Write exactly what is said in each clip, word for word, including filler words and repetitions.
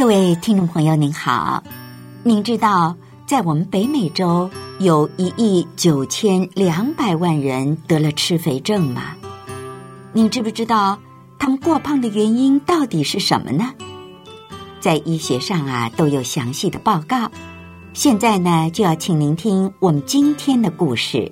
各位听众朋友您好，您知道在我们北美洲有一亿九千两百万人得了吃肥症吗？您知不知道他们过胖的原因到底是什么呢？在医学上啊都有详细的报告。现在呢就要请您听我们今天的故事。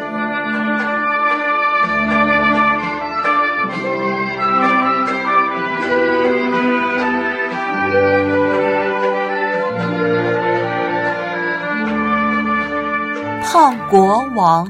胖国王。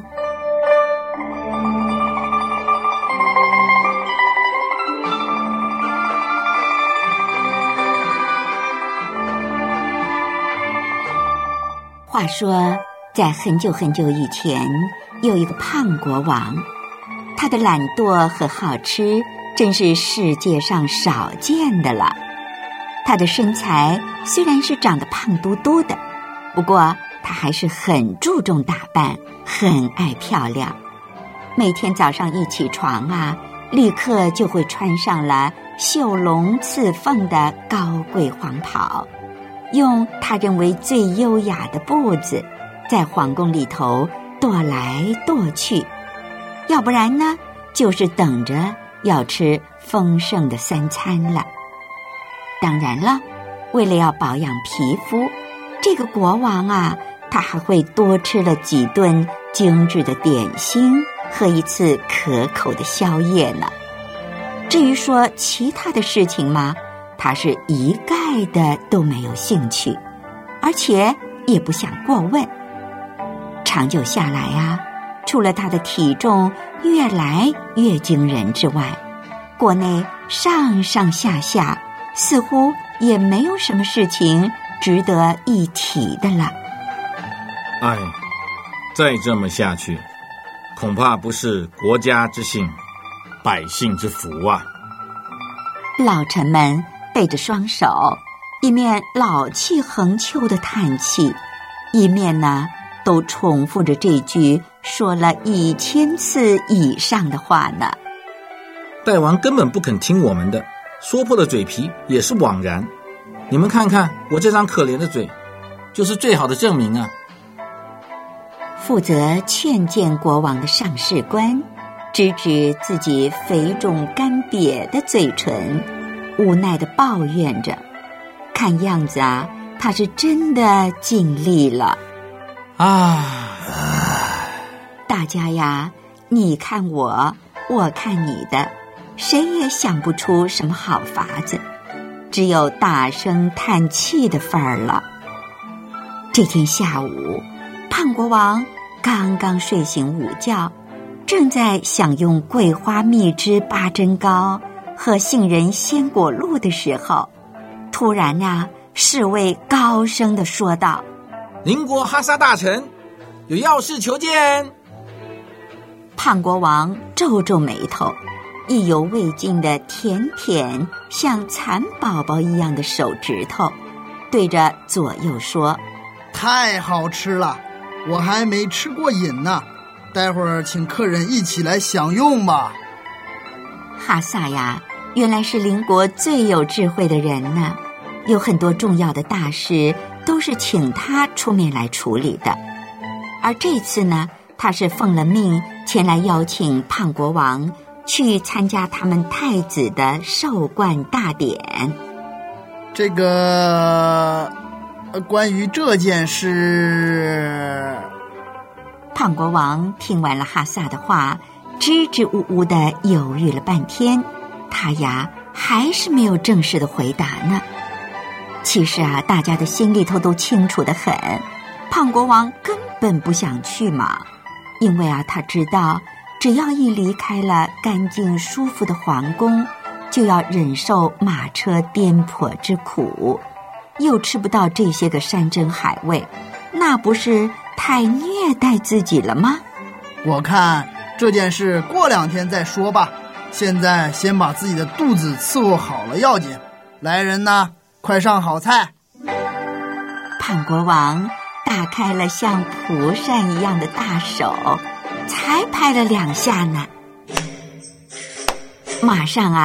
话说，在很久很久以前，有一个胖国王，他的懒惰和好吃真是世界上少见的了。他的身材虽然是长得胖嘟嘟的，不过他还是很注重打扮，很爱漂亮。每天早上一起床啊，立刻就会穿上了绣龙刺凤的高贵黄袍，用他认为最优雅的步子在皇宫里头踱来踱去，要不然呢就是等着要吃丰盛的三餐了。当然了，为了要保养皮肤，这个国王啊他还会多吃了几顿精致的点心和一次可口的宵夜呢。至于说其他的事情嘛，他是一概的都没有兴趣，而且也不想过问。长久下来啊，除了他的体重越来越惊人之外，国内上上下下似乎也没有什么事情值得一提的了。 哎，再这么下去，恐怕不是国家之幸，百姓之福啊！ 老臣们背着双手，一面老气横秋的叹气，一面呢都重复着这句说了一千次以上的话呢。 大王根本不肯听我们的，说破了嘴皮也是枉然。你们看看我这张可怜的嘴，就是最好的证明啊！ 负责劝谏国王的上士官指指自己肥肿干瘪的嘴唇，无奈地抱怨着，看样子啊他是真的尽力了啊！ 大家呀，你看我，我看你的，谁也想不出什么好法子，只有大声叹气的份儿了。这天下午，胖国王刚刚睡醒午觉，正在享用桂花蜜汁八珍糕和杏仁鲜果露的时候，突然呀，侍卫高声地说道：“ 邻国哈萨大臣，有要事求见。” 胖国王皱皱眉头，意犹未尽地舔舔像蚕宝宝一样的手指头，对着左右说：“ 太好吃了，我还没吃过瘾呢，待会儿请客人一起来享用吧。” 哈萨呀，原来是邻国最有智慧的人呢，有很多重要的大事都是请他出面来处理的。而这次呢，他是奉了命前来邀请胖国王去参加他们太子的授冠大典。 这个关于这件事， 胖国王听完了哈萨的话，支支吾吾地犹豫了半天，他呀还是没有正式的回答呢。其实啊，大家的心里头都清楚得很，胖国王根本不想去嘛，因为啊他知道只要一离开了干净舒服的皇宫，就要忍受马车颠簸之苦，又吃不到这些个山珍海味，那不是太虐待自己了吗？ 我看这件事过两天再说吧，现在先把自己的肚子伺候好了要紧。来人呐，快上好菜。 胖国王打开了像蒲扇一样的大手，才拍了两下呢，马上啊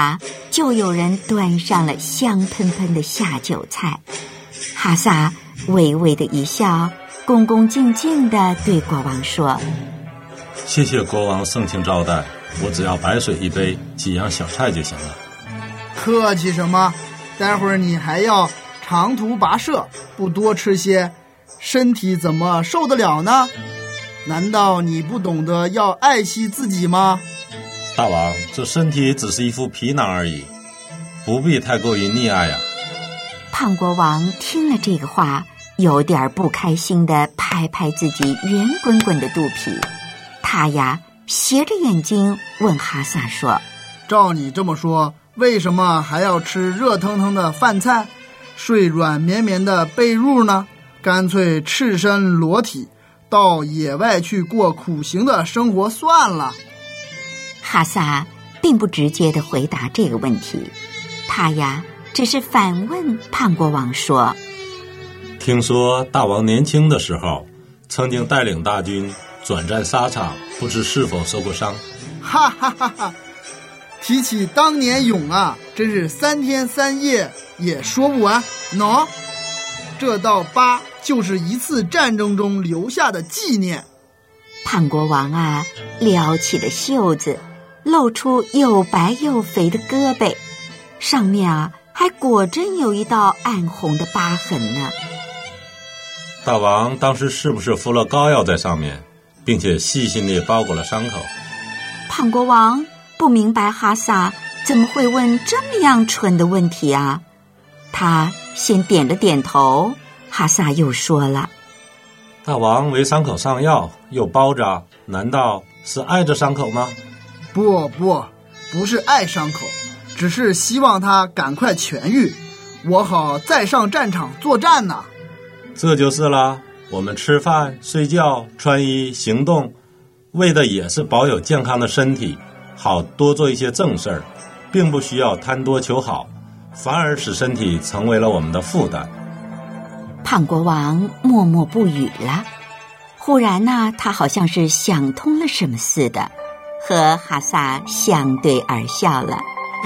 就有人端上了香喷喷的下酒菜。哈萨微微的一笑，恭恭敬敬地对国王说： 谢谢国王盛情招待，我只要白水一杯，几样小菜就行了。 客气什么？待会儿你还要长途跋涉，不多吃些，身体怎么受得了呢？难道你不懂得要爱惜自己吗？ 大王，这身体只是一副皮囊而已，不必太过于溺爱呀、啊。 胖国王听了这个话，有点不开心地拍拍自己圆滚滚的肚皮。他呀斜着眼睛问哈萨说： 照你这么说，为什么还要吃热腾腾的饭菜，睡软绵绵的被褥呢？干脆赤身裸体到野外去过苦行的生活算了。 哈萨并不直接地回答这个问题，他呀只是反问胖国王说： 听说大王年轻的时候曾经带领大军转战沙场，不知是否受过伤？ 哈哈哈哈！提起当年勇啊，真是三天三夜也说不完。喏，这道疤就是一次战争中留下的纪念。 胖国王啊撩起了袖子，露出又白又肥的胳膊，上面啊还果真有一道暗红的疤痕呢。 大王当时是不是敷了膏药在上面，并且细心地包裹了伤口？ 胖国王不明白哈萨怎么会问这么样蠢的问题啊。他先点了点头，哈萨又说了： 大王为伤口上药又包扎，难道是爱着伤口吗？ 不不，不是爱伤口，只是希望他赶快痊愈，我好再上战场作战呢。 这就是啦，我们吃饭、睡觉、穿衣、行动，为的也是保有健康的身体，好多做一些正事儿，并不需要贪多求好，反而使身体成为了我们的负担。 胖国王默默不语了。忽然呢，他好像是想通了什么似的，和哈萨相对而笑了。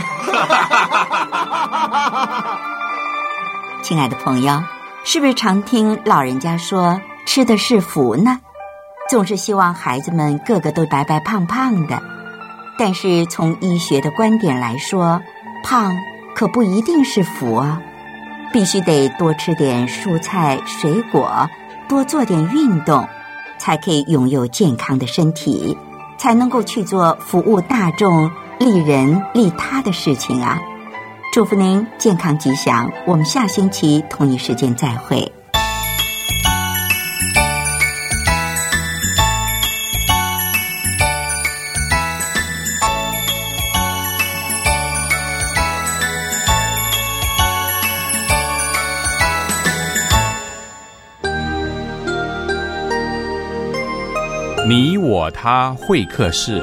亲爱的朋友，是不是常听老人家说吃的是福呢？总是希望孩子们个个都白白胖胖的。但是从医学的观点来说，胖可不一定是福啊，必须得多吃点蔬菜水果，多做点运动，才可以拥有健康的身体，才能够去做服务大众、利人利他的事情啊！祝福您健康吉祥，我们下星期同一时间再会。 你我他会客室。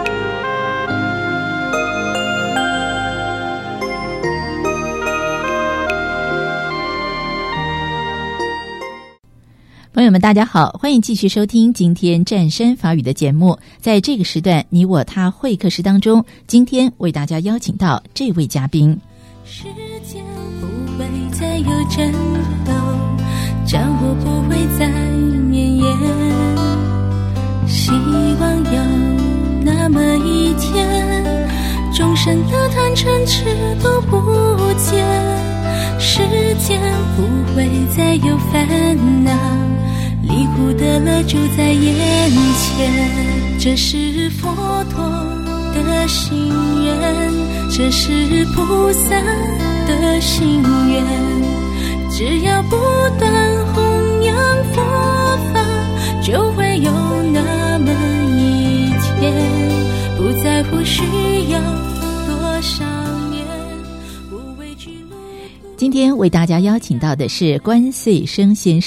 朋友们大家好，欢迎继续收听今天湛山法语的节目。在这个时段你我他会客室当中，今天为大家邀请到这位嘉宾。 时间不会再有争斗，战火不会再绵延，希望有那么一天，众生的贪嗔痴都不见，世间不会再有烦恼，离苦的乐住在眼前。这是佛陀的心愿，这是菩萨的心愿，只要不断弘扬佛法，就会有那么一天，不在乎需要多少年，不畏惧路。 今天为大家邀请到的是关穗生先生，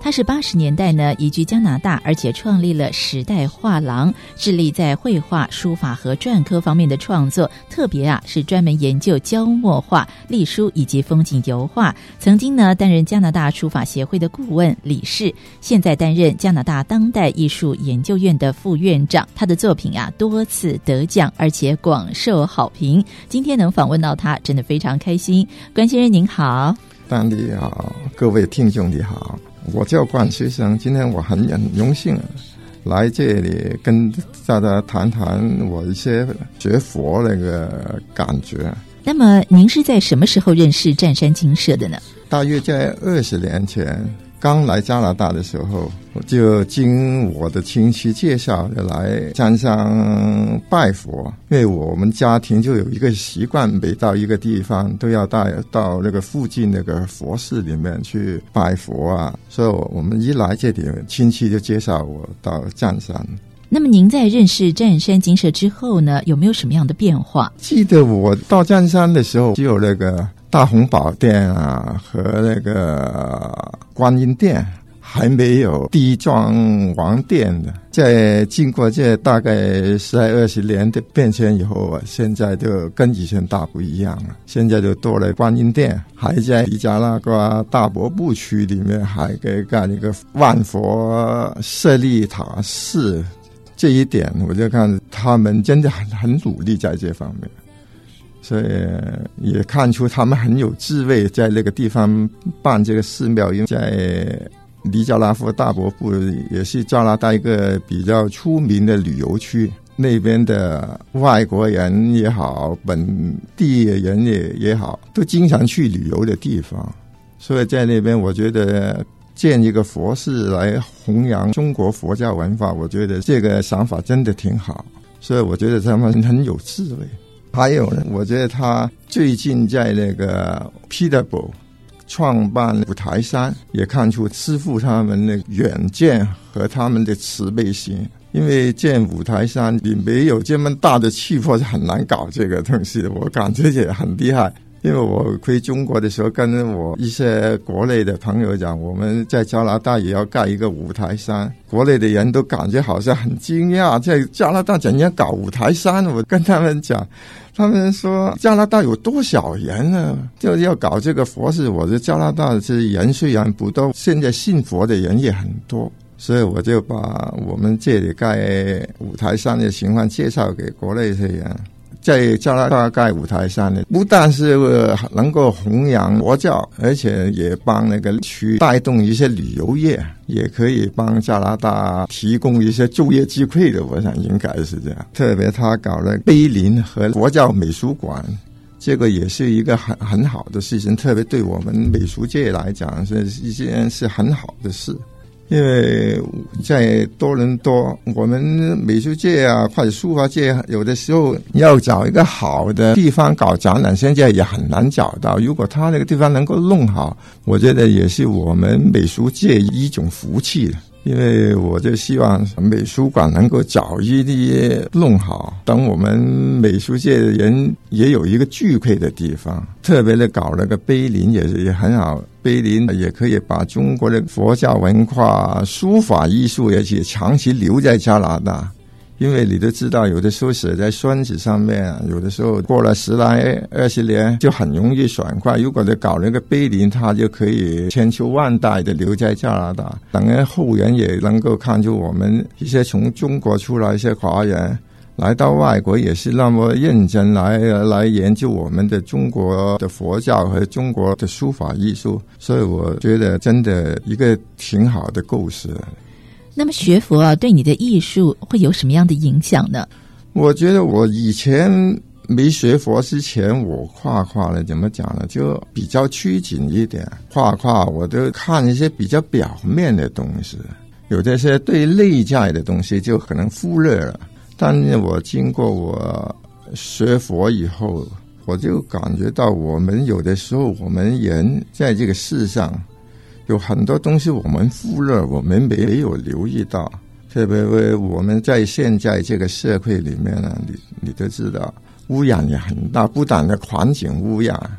他是八十年代呢移居加拿大，而且创立了时代画廊，致力在绘画、书法和篆刻方面的创作，特别啊是专门研究椒墨画、隶书以及风景油画。曾经呢担任加拿大书法协会的顾问理事，现在担任加拿大当代艺术研究院的副院长。他的作品啊多次得奖，而且广受好评。今天能访问到他，真的非常开心。关先生您好。 丹你好，各位听众你好，我叫关先生，今天我很很荣幸来这里跟大家谈谈我一些学佛那个感觉。 那么您是在什么时候认识湛山精舍的呢？ 大约在二十年前，刚来加拿大的时候，我就经我的亲戚介绍来湛山拜佛，因为我们家庭就有一个习惯，每到一个地方都要带到那个附近那个佛寺里面去拜佛啊，所以我们一来这里，亲戚就介绍我到湛山。 那么您在认识湛山精舍之后呢，有没有什么样的变化？ 记得我到湛山的时候，只有那个大雄宝殿啊和那个观音殿，还没有地藏王殿的。在经过这大概十来二十年的变迁以后啊，现在就跟以前大不一样了。现在就多了观音殿，还在离家那个大瀑布区里面还给盖一个万佛舍利塔寺。这一点我就看他们真的很很努力在这方面，所以也看出他们很有智慧，在那个地方办这个寺庙。因为在尼加拉夫大瀑布也是加拿大一个比较出名的旅游区，那边的外国人也好，本地人也也好，都经常去旅游的地方。所以在那边我觉得建一个佛寺来弘扬中国佛教文化，我觉得这个想法真的挺好，所以我觉得他们很有智慧。还有呢，我觉得他最近在那个 Peterborough 创办五台山，也看出师父他们的远见和他们的慈悲心。因为建五台山你没有这么大的气魄是很难搞这个东西的，我感觉也很厉害。因为我回中国的时候，跟我一些国内的朋友讲，我们在加拿大也要盖一个五台山，国内的人都感觉好像很惊讶，在加拿大怎样搞五台山？我跟他们讲，他们说加拿大有多少人呢？就要搞这个佛寺。我的加拿大这人虽然不多，现在信佛的人也很多，所以我就把我们这里盖五台山的情况介绍给国内的人。在加拿大盖五台山呢，不但是能够弘扬佛教，而且也帮那个区带动一些旅游业，也可以帮加拿大提供一些就业机会的，我想应该是这样。特别他搞了碑林和佛教美术馆，这个也是一个很很好的事情，特别对我们美术界来讲是一件是很好的事。因为在多伦多，我们美术界啊或者书法界有的时候要找一个好的地方搞展览，现在也很难找到。如果他那个地方能够弄好，我觉得也是我们美术界一种福气的。因为我就希望美术馆能够早一点弄好，等我们美术界的人也有一个聚会的地方。特别的搞那个碑林也是也很好，碑林也可以把中国的佛教文化、书法艺术也是长期留在加拿大。因为你都知道，有的时候写在宣纸上面，有的时候过了十来二十年就很容易损坏。如果你搞那个碑林，它就可以千秋万代的留在加拿大，等人后人也能够看出我们一些从中国出来一些华人来到外国也是那么认真来来研究我们的中国的佛教和中国的书法艺术，所以我觉得真的一个挺好的构思。 那么学佛啊，对你的艺术会有什么样的影响呢？ 我觉得我以前没学佛之前，我画画呢，怎么讲呢，就比较拘谨一点，画画我都看一些比较表面的东西，有这些对内在的东西就可能忽略了。但是我经过我学佛以后，我就感觉到我们有的时候我们人在这个世上有很多东西我们忽略，我们没有留意到。特别我们在现在这个社会里面呢，你你都知道污染也很大，不但的环境污染，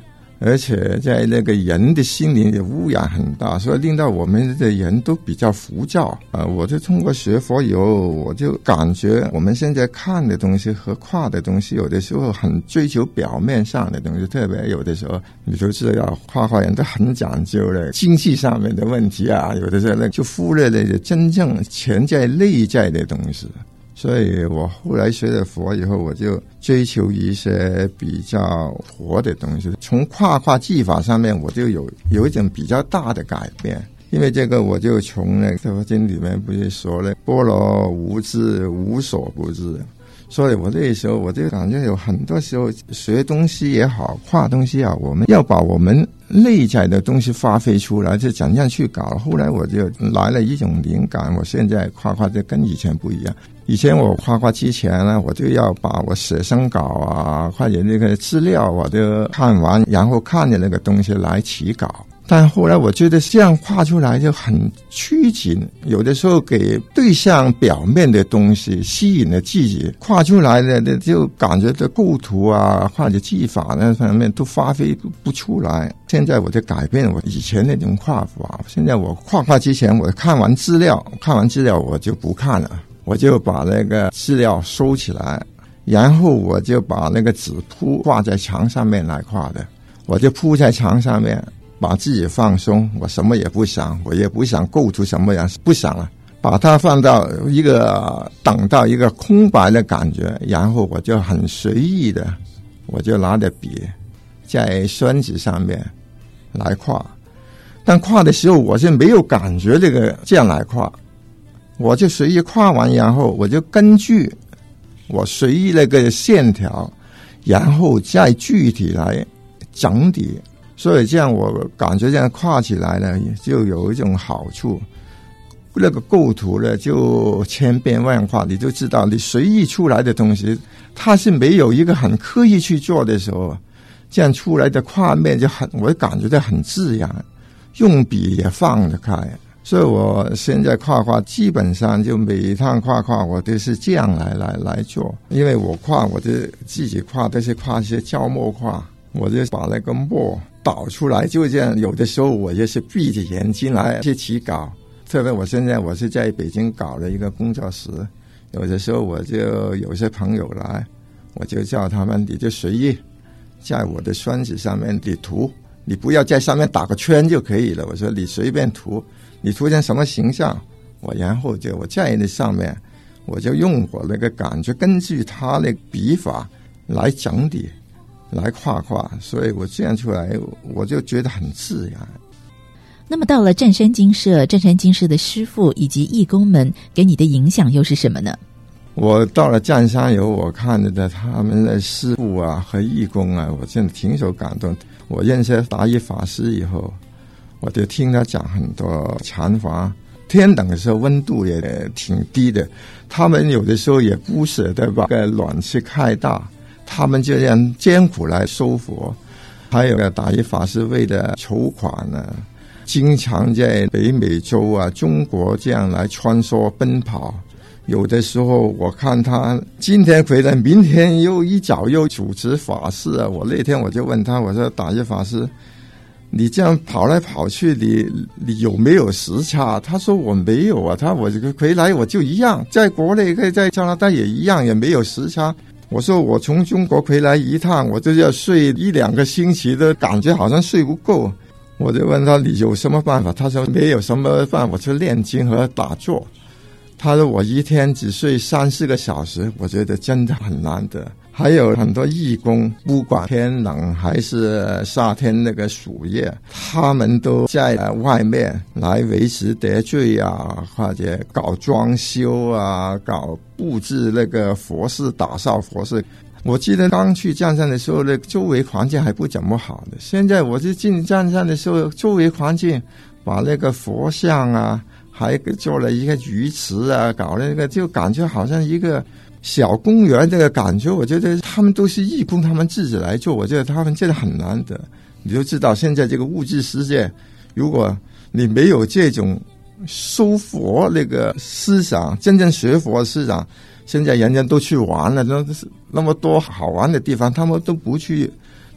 而且在那个人的心灵的污染很大，所以令到我们的人都比较浮躁啊、呃！我就通过学佛以后，我就感觉我们现在看的东西和画的东西，有的时候很追求表面上的东西，特别有的时候你都知道画画人都很讲究的经济上面的问题啊，有的时候就忽略了真正潜在内在的东西。所以我后来学了佛以后，我就追求一些比较活的东西。从画画技法上面，我就有有一种比较大的改变。因为这个，我就从那个佛经里面不是说了“般若无知，无所不知”。所以我那时候我就感觉有很多时候学东西也好，画东西啊，我们要把我们内在的东西发挥出来，就怎样去搞。后来我就来了一种灵感，我现在画画就跟以前不一样。以前我画画之前呢，我就要把我写生稿啊，或者那个资料我都看完，然后看着那个东西来起稿。但后来我觉得这样画出来就很拘谨，有的时候给对象表面的东西吸引了自己，画出来的就感觉的构图啊或者技法那方面都发挥不出来。现在我就改变我以前那种画法，现在我画画之前我看完资料，看完资料我就不看了，我就把那个资料收起来，然后我就把那个纸铺挂在墙上面来画的，我就铺在墙上面，把自己放松，我什么也不想，我也不想构图什么样，不想了，把它放到一个等到一个空白的感觉，然后我就很随意的，我就拿着笔在宣纸上面来画。但画的时候我是没有感觉这个这样来画，我就随意画完，然后我就根据我随意那个线条，然后再具体来整理。所以这样我感觉这样画起来呢，就有一种好处，那个构图呢就千变万化，你就知道你随意出来的东西，它是没有一个很刻意去做的时候，这样出来的画面就很，我感觉到很自然，用笔也放得开。所以我现在画画基本上就每一趟画画我都是这样来来来做，因为我画我就自己画都是画一些胶墨画，我就把那个墨导出来，就这样。有的时候我就是闭着眼睛来去起稿，特别我现在我是在北京搞了一个工作室，有的时候我就有些朋友来，我就叫他们你就随意在我的宣纸上面你涂，你不要在上面打个圈就可以了，我说你随便涂，你涂成什么形象，我然后就我在那上面我就用我那个感觉，根据他的笔法来整理来画画，所以我这样出来我就觉得很自然。 那么到了湛山精舍，湛山精舍的师父以及义工们给你的影响又是什么呢？ 我到了湛山以后，我看着他们的师父啊和义工啊，我真的挺受感动。我认识达一法师以后，我就听他讲很多禅法，天冷的时候温度也挺低的，他们有的时候也不舍得把个暖气开大，他们就这样艰苦来修佛。还有个达一法师为了筹款呢，经常在北美洲啊、中国这样来穿梭奔跑。有的时候我看他今天回来，明天又一早又主持法事啊。我那天我就问他，我说达一法师，你这样跑来跑去，你你有没有时差？他说我没有啊，他我回来我就一样，在国内跟在加拿大也一样，也没有时差。我说我从中国回来一趟，我就要睡一两个星期的，感觉好像睡不够。我就问他你有什么办法？他说没有什么办法，我去练经和打坐。他说我一天只睡三四个小时，我觉得真的很难得。还有很多义工，不管天冷还是夏天那个暑夜，他们都在外面来维持秩序啊，或者搞装修啊，搞布置那个佛寺，打扫佛寺。我记得刚去湛山的时候，那周围环境还不怎么好的。现在我就进湛山的时候，周围环境把那个佛像啊，还做了一个鱼池啊，搞了那个，就感觉好像一个小公园这个感觉。我觉得他们都是义工，他们自己来做，我觉得他们真的很难得。你就知道现在这个物质世界，如果你没有这种修佛那个思想，真正学佛的思想，现在人人都去玩了，那那么多好玩的地方他们都不去，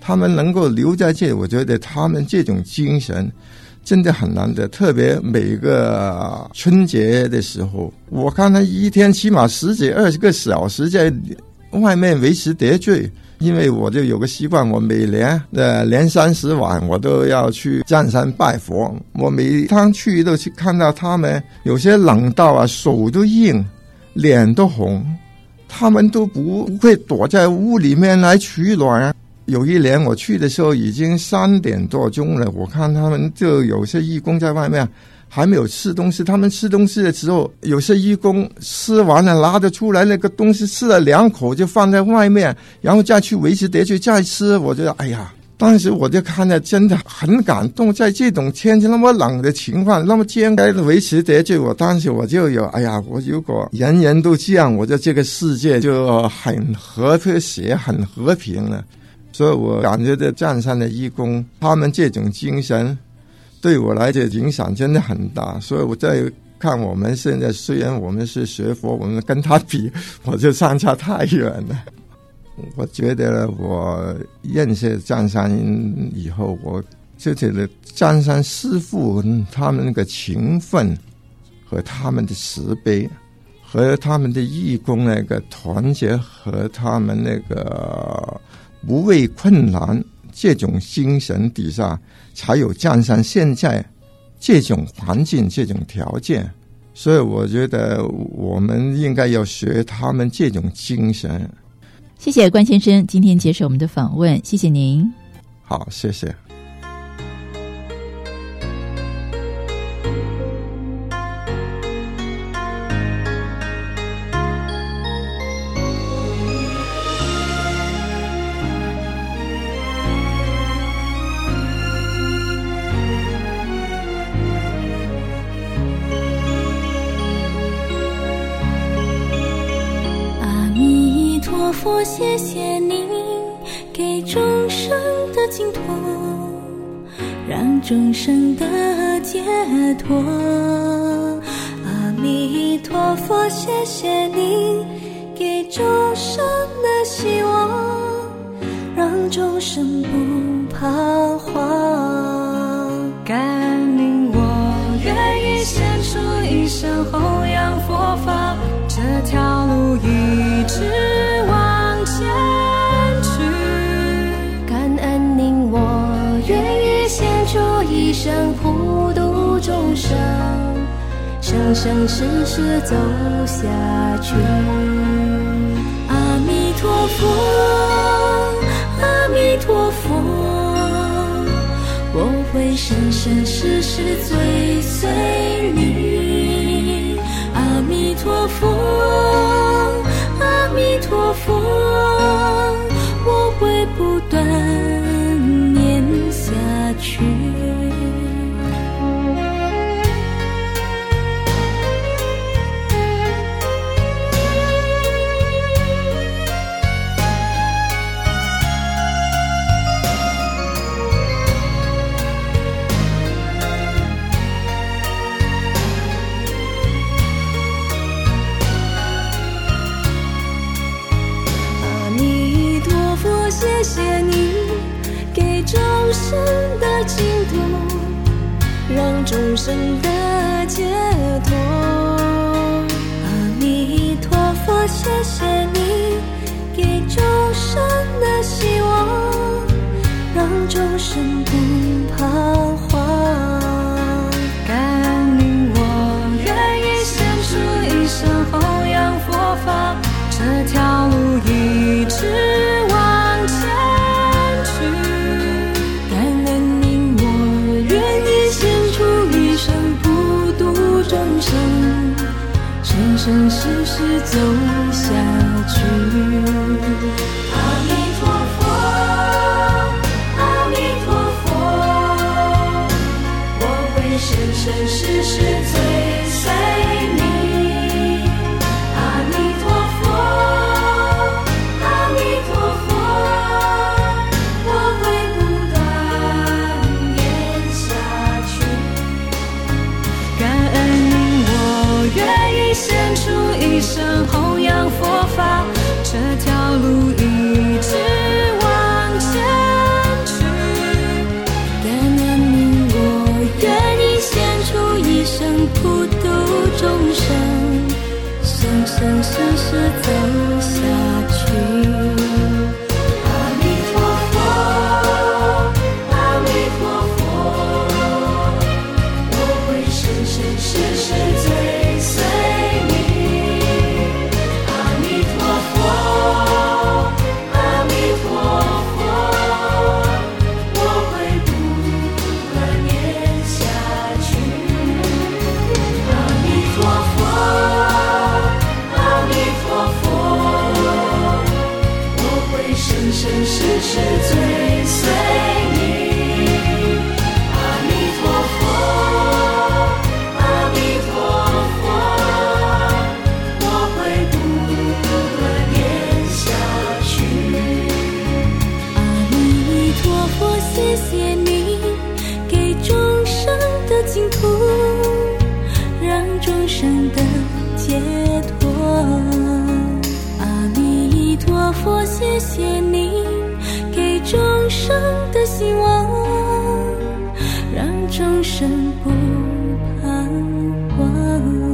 他们能够留在这里，我觉得他们这种精神真的很难得。特别每个春节的时候，我看他一天起码十几二十个小时在外面维持秩序。因为我就有个习惯，我每年的年三十晚我都要去占山拜佛。我每趟去都去看到他们有些冷到啊，手都硬，脸都红，他们都不会躲在屋里面来取暖。有一年我去的时候已经三点多钟了，我看他们就有些义工在外面还没有吃东西，他们吃东西的时候，有些义工吃完了拿得出来那个东西，吃了两口就放在外面，然后再去维持秩序再吃。我觉得哎呀，当时我就看着真的很感动，在这种天气那么冷的情况，那么艰难的维持秩序，我当时我就有哎呀，我如果人人都这样，我觉得这个世界就很和谐很和平了。所以我感觉这占山的义工他们这种精神对我来讲影响真的很大。所以我在看我们现在，虽然我们是学佛，我们跟他比我就相差太远了。我觉得我认识占山以后，我就觉得占山师父他们那个勤奋和他们的慈悲和他们的义工那个团结和他们那个不畏困难这种精神底下，才有占山现在这种环境这种条件。所以我觉得我们应该要学他们这种精神。 谢谢关先生今天接受我们的访问，谢谢您。 好，谢谢。 佛，谢谢您给众生的净土，让众生的解脱。阿弥陀佛，谢谢您给众生的希望，让众生不彷徨。感恩您，我愿意献出一生弘扬佛法，这条路一直往前去。感恩您，我愿意献出一生普度众生，生生世世走下去。阿弥陀佛，阿弥陀佛，我会生生世世追随你。阿弥陀佛，阿弥陀佛，我会不断念下去。谢谢你给众生的净土，让众生的解脱。阿弥陀佛，谢谢你给众生的希望，让众生不彷徨。感恩您，我愿意献出一生弘扬佛法，这条路一直往前去。感恩您，我愿意献出一生普度众生，生生世世走下去。阿弥陀佛，阿弥陀佛，我会生生世世追随你。阿弥陀佛，阿弥陀佛，我会不断念下去。感恩您，我愿意献出一生弘扬佛法，这条路一走下去。阿弥陀佛，阿弥陀佛，我会生生世世追随你。阿弥陀佛，阿弥陀佛，我会不断念下去。阿弥陀佛，阿弥陀佛，我会生生世世追随你。阿弥陀佛，阿弥陀佛，我会不断念下去。阿弥陀佛，谢谢你给众生的净土，让众生的解脱。阿弥陀佛，谢谢你给众生的希望，让众生不彷徨。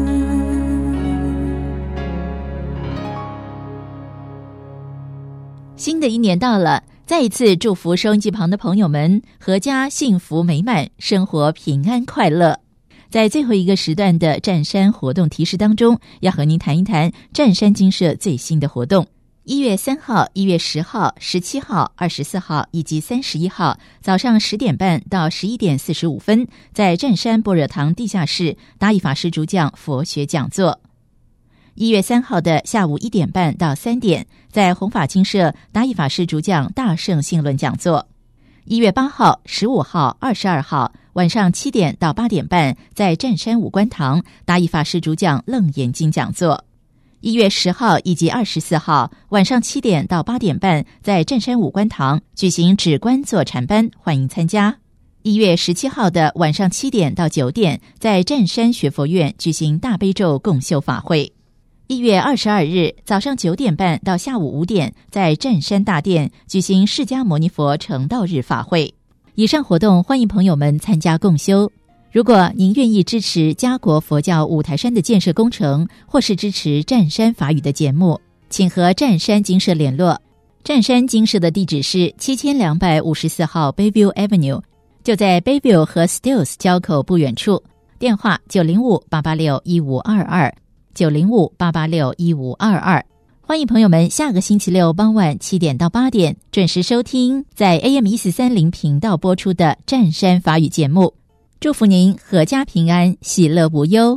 新的一年到了，再一次祝福收音机旁的朋友们阖家幸福美满，生活平安快乐。在最后一个时段的湛山活动提示当中，要和您谈一谈湛山精舍最新的活动。一月三号、一月十号、十七号、二十四号以及三十一号早上十点半到十一点四十五分，在湛山般若堂地下室达义法师主讲佛学讲座。一月三号的下午一点半到三点，在弘法精舍达义法师主讲大乘性论讲座。一月八号、十五号、二十二号晚上七点到八点半，在湛山五观堂达义法师主讲楞严经讲座。一月十号以及二十四号晚上七点到八点半，在湛山五观堂举行止观坐禅班，欢迎参加。一月十七号的晚上七点到九点，在湛山学佛院举行大悲咒共修法会。一月二十二日早上九点半到下午五点，在湛山大殿举行释迦牟尼佛成道日法会。以上活动欢迎朋友们参加共修。如果您愿意支持嘉国佛教五台山的建设工程，或是支持湛山法语的节目，请和湛山精舍联络。湛山精舍的地址是七千两百五十四号 Bayview Avenue， 就在 Bayview 和 Stills 交口不远处。电话九零五八八六一五二二 九零五八八六一五二二。欢迎朋友们下个星期六傍晚七点到八点准时收听在 A M 一四三零频道播出的湛山法语节目。祝福您阖家平安，喜乐无忧。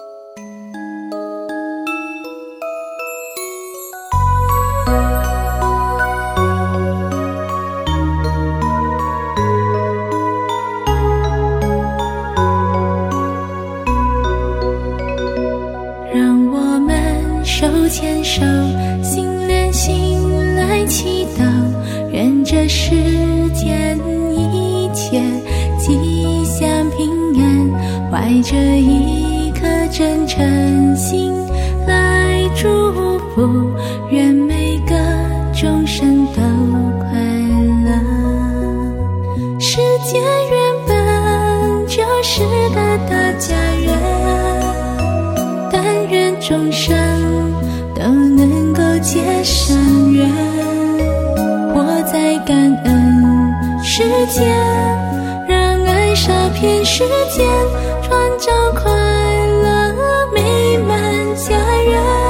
让我们手牵手，心连心来祈祷，愿这世间一切吉祥平安，怀着一颗真诚心来祝福，愿每个众生都快乐。世界原本就是个大家园，但愿众生都能够结善缘，活在感恩世间，让爱洒遍世间，创造快乐美满家园。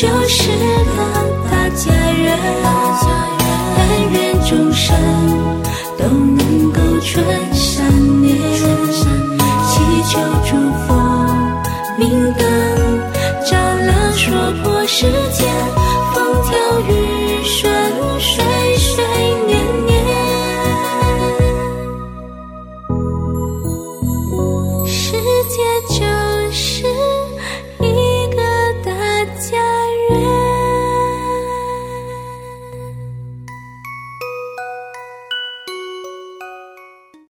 就是个大家人，但愿众生都能够春善念，祈求诸佛明灯照亮说破世间。